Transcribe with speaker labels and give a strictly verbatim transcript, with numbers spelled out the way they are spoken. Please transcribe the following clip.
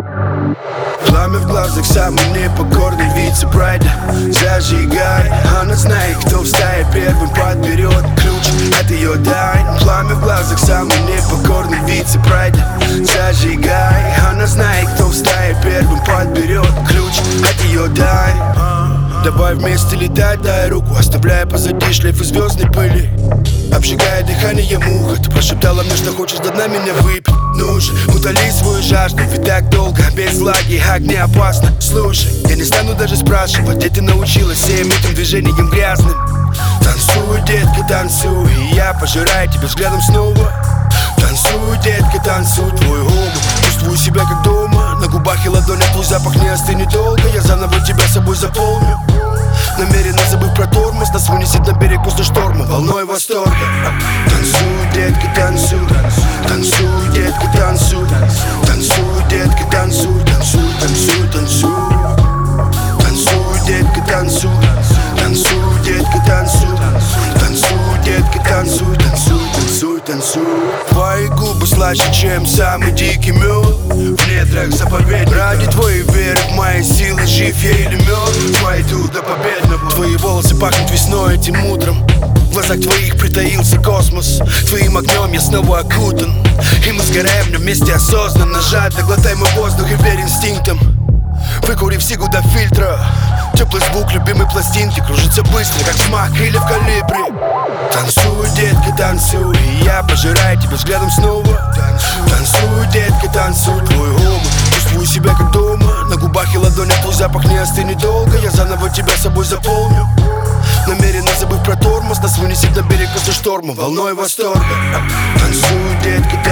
Speaker 1: Пламя в глазах, самый непокорный вице-прайда. Зажигай, она знает, кто в стае первым подберет ключ от ее тайн. Пламя в глазах, самый непокорный вице-прайда. Зажигай, она знает, кто в стае первым подберет ключ от ее тайн. Давай вместе летать, дай руку, оставляя позади шлейф из звездной пыли. Обжигая дыхание муха, ты прошептала мне, что хочешь до дна меня выпить. Ну же, утоли свою жажду, ведь так долго без влаги огня опасно. Слушай, я не стану даже спрашивать, где ты научилась всем этим движением грязным. Танцуй, детка, танцуй, и я пожираю тебя взглядом снова. Танцуй, детка, танцуй, твой ум. Чувствую себя как дома, на губах и ладонях твой запах не остынет долго. Я заново тебя собой заполню, намеренно забыв про тормоз. Нас вынесет на берег после шторма волной восторга. Танцуй, детка, танцуй, танцуй, детка, танцуй, танцуй, детка, танцуй, танцуй, танцуй, танцуй, танцуй, детка, танцуй, танцуй, детка, танцуй, танцуй, детка, танцуй, танцуй, танцуй, танцуй. Твои губы слаще, чем самый дикий мед. В недрах заповедника ради твоей веры в мои силы жив я или мертв. Пойду до победного. Твои волосы пахнут весной этим утром. В глазах твоих притаился космос. Твоим огнем я снова окутан, и мы сгораем на месте осознанно. Жадно глотай мой воздух и верь инстинктам. Выкурив сигу до фильтра, теплый звук любимой пластинки кружится быстро, как смак или в калибре. Танцуй, детка, танцуй, и я пожираю тебя взглядом снова. Танцуй, детка, танцуй, твой ум. Чувствую себя как дома, на губах и ладонях твой запах не остынет долго. Я заново тебя собой заполню, намеренно забыв про тормоз. Нас вынесет на берег после шторма волной восторга. Танцуй, детка,